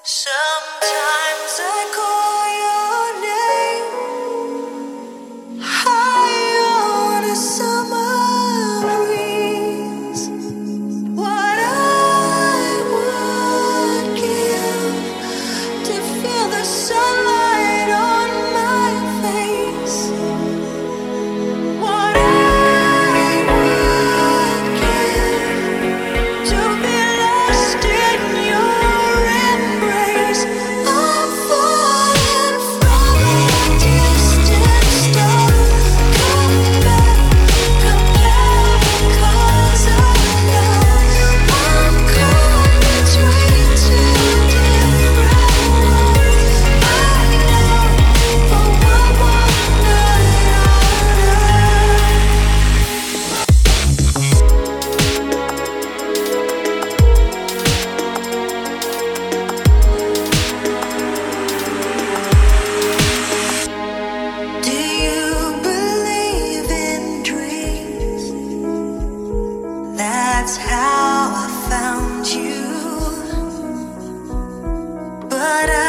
Sometimes I call your name high on a summer breeze. What I would give to feel the sunlight on my face. What I would give to be lost in your embrace. I'm falling from a distant star. Come back, because I know I'm caught between two different worlds. I know for one night on Do you believe in dreams? That's how I found you. But